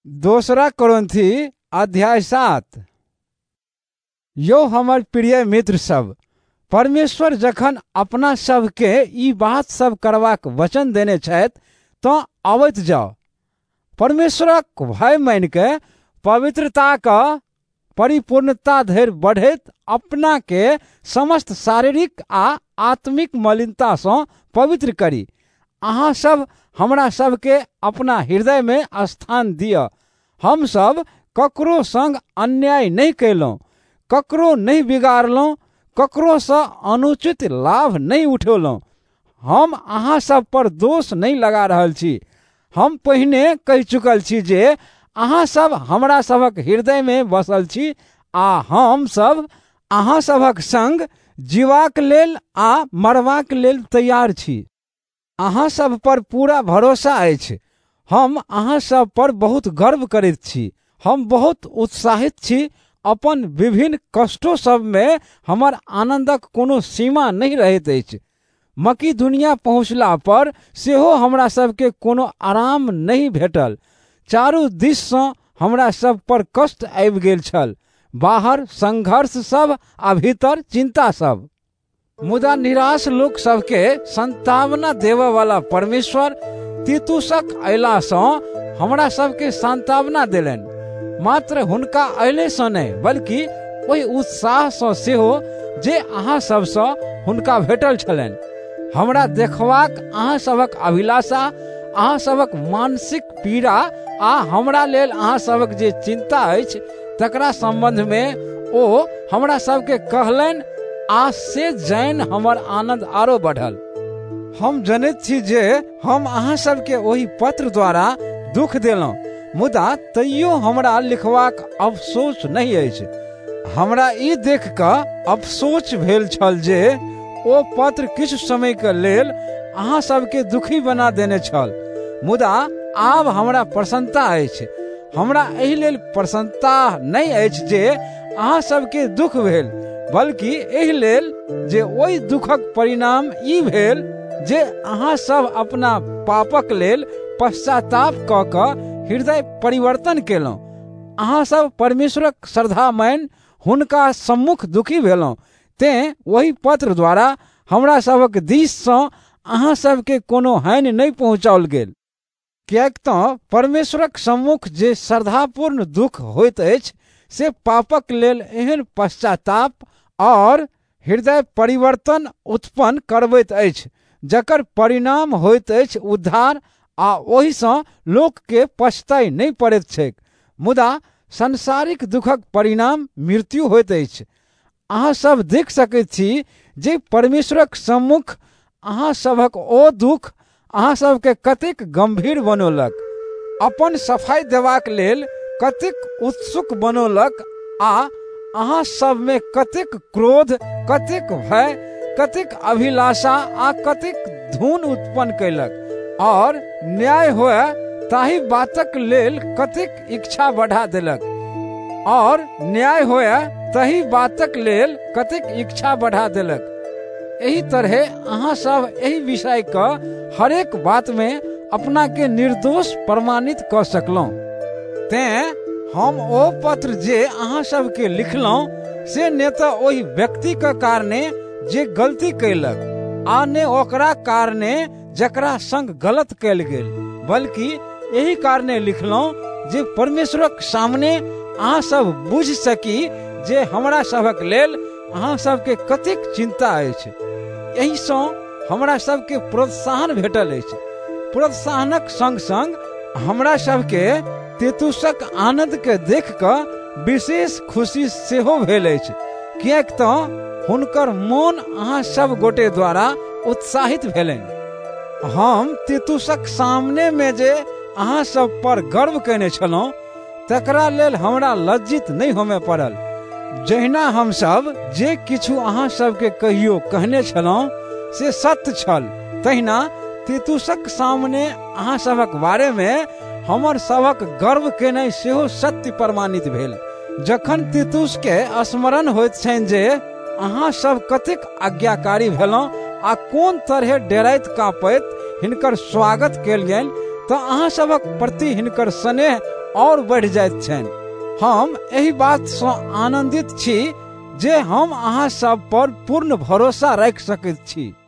दूसरा कोरिन्थी अध्याय 7। यो हमर प्रिय मित्र सब, परमेश्वर जखन अपना सबके ई बात सब करबाक वचन देने छथि तऽ अबैत जाओ। परमेश्वरक भय मानि के पवित्रताक परिपूर्णता धरि बढ़ैत अपना के समस्त शारीरिक आ आत्मिक मलिनता सँ पवित्र करी। अहाँ सब हमरा सबके अपना हृदय में स्थान दिअ। हम सब ककरो संग अन्याय नहीं कैलहुँ, ककरो नहीं बिगाड़लहुँ, ककरो सँ अनुचित लाभ नहीं उठौलहुँ। हम अहाँ सब पर दोष नहीं लगा रहल छी। हम पहिने कहि चुकल छी जे अहाँ सब हमरा सबक हृदय में बसल छी आ हम सब अहाँ सबक संग जीवाक लेल आ मरबाक लेल तैयार छी। अहाँ सब पर पूरा भरोसा अछि। हम अहाँ सब पर बहुत गर्व करैत छी। हम बहुत उत्साहित छी। अपन विभिन्न कष्टों सब में हमर आनंदक कोनो सीमा नहीं रहैत अछि। मकिदुनिया पहुँचला पर सेहो हमरा सबके कोनो आराम नहीं भेटल। चारू दिस सँ हमरा सब पर कष्ट आबि गेल छल, बाहर संघर्ष सब आ भीतर चिंता सब। मुदा निराश लोक सबके सांत्वना देवऽ वाला परमेश्वर तीतुसक अयला सँ हमरा सबके सांत्वना देलनि। मात्र हुनका अयले सँ नहि, बल्कि ओहि उत्साह सँ सेहो जे अहाँ सब सँ हुनका भेटल छलनि। हमरा देखबाक अहाँ सबक अभिलाषा, अहाँ सबक मानसिक पीड़ा आ हमरा लेल अहाँ सबक जे चिंता अछि तकरा संबंध में ओ हमरा सबके कहलनि, आ से जानि हमर आनंद आरो बढ़ल। हम जनैत छी जे हम अहाँ सबके ओहि पत्र द्वारा दुख देलहुँ, मुदा तैयो हमरा लिखबाक अफसोस नहीं अछि। हमरा ई देख कऽ अफसोस भेल छल जे ओ पत्र किछु समय के लेल अहाँ सबके दुखी बना देने छल, मुदा आब हमरा प्रसन्नता अछि। हमरा एहि लेल प्रसन्नता नहीं अछि जे अहाँ सबके दुख भेल, बल्कि एहि लेल जे ओहि दुखक परिणाम ई भेल जे अहाँ सब अपना पापक लेल पश्चाताप कऽ कऽ हृदय परिवर्तन केलहुँ। अहाँ सब परमेश्वरक श्रद्धा मानि हुनका सम्मुख दुखी भेलहुँ। तें ओहि पत्र द्वारा हमरा सबक दिस सँ अहाँ सबके कोनो हानि नहीं पहुँचाओल गेल। किएक तऽ परमेश्वरक सम्मुख जे श्रद्धापूर्ण दुख होइत अछि से पापक लेल एहन पश्चाताप और हृदय परिवर्तन उत्पन्न करबैत अछि, जकर परिणाम होइत अछि उद्धार, आ ओहि सँ लोक के पछताई नहीं पड़ैत छैक। मुदा संसारिक दुखक परिणाम मृत्यु होइत अछि। अहाँ सब देख सकैत छी जे परमेश्वरक सम्मुख अहाँ सबक ओ दुख अहाँ सबके कतेक गंभीर बनौलक, अपन सफाई देबाक लेल कतेक उत्सुक बनौलक, आ अहाँ सब में कतेक क्रोध, कतेक भय, कतेक अभिलाषा आ कतेक धून उत्पन्न कैलक, और न्याय होए ताहि बातक लेल कतेक इच्छा बढ़ा देलक, और न्याय होए ताहि बातक लेल कतेक इच्छा बढ़ा देलक। एही तरह अहाँ सब एही विषय का हरेक बात में अपना के निर्दोष प्रमाणित कर सकलहुँ। तें हम ओ पत्र जे अहाँ सबके लिखलहुँ से ने तो ओहि व्यक्ति के कारणे जे गलती कैलक, आ ने ओकरा कारणे जकरा संग गलत कैल गेल, बल्कि यही कारणे लिखलहुँ जे परमेश्वरक सामने अहाँ सब बुझ सकी जे हमरा सबक लेल अहाँ सबके कतेक चिंता अछि। एही सँ हमरा सबके प्रोत्साहन भेटल अछि। प्रोत्साहनक संग संग हमरा सबके तीतुसक आनंद के देख कऽ विशेष खुशी सेहो भेल अछि, किएक तऽ हुनकर मोन अहाँ सब गोटे द्वारा उत्साहित भेलनि। हम तीतुसक सामने में जे अहाँ सब पर गर्व कैने छलहुँ तकरा लेल हमरा लज्जित नहीं होमे पड़ल। जहिना हम सब जे किछु अहाँ सबके कहियो कहने छलहुँ से सत्य छल, तहिना तीतुसक सामने अहाँ सबक बारे में हमर सबक गर्व केनाइ सेहो सत्य प्रमाणित भेल। जखन तीतुस के स्मरण होइत छनि जे अहाँ सब कतेक आज्ञाकारी भेलहुँ आ कोन तरह डेराइत काँपैत हिनकर स्वागत कैल गेल, तऽ अहाँ सबक प्रति हिनकर स्नेह और बढ़ि जाइत छनि। हम एहि बात सँ आनंदित छी जे हम अहाँ सब पर पूर्ण भरोसा राखि सकैत छी।